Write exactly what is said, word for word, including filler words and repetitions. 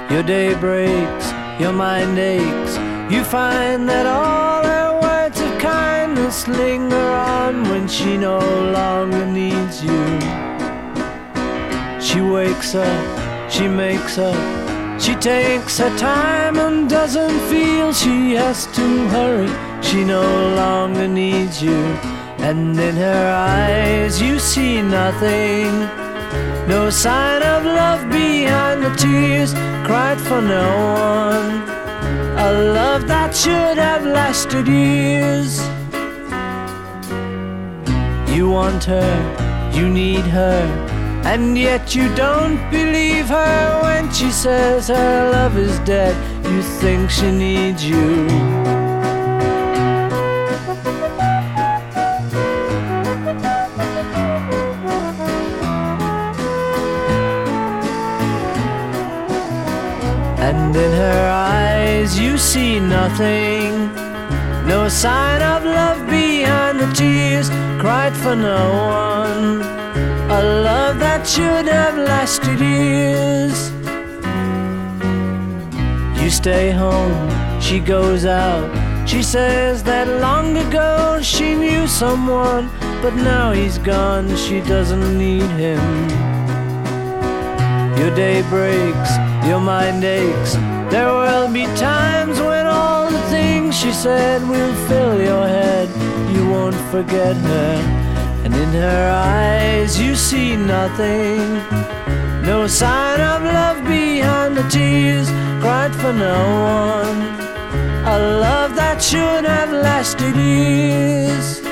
Your day breaks, your mind aches. You find that all her words of kindness linger on when she no longer needs you. She wakes up, she makes up, she takes her time and doesn't feel she has to hurry. She no longer needs you. And in her eyes you see nothing, no sign of love behind the tears cried for no one. A love that should have lasted years. You want her, you need her, and yet you don't believe her when she says her love is dead. You think she needs you. And in her eyes you see nothing, no sign of love behind the tears cried for no one. A love that should have lasted years. You stay home, she goes out. She says that long ago she knew someone, but now he's gone, she doesn't need him. Your day breaks, your mind aches. There will be times when all the things she said will fill your head. You won't forget her, and in her eyes you see nothing, no sign of love behind the tears cried for no one. A love that should have lasted years.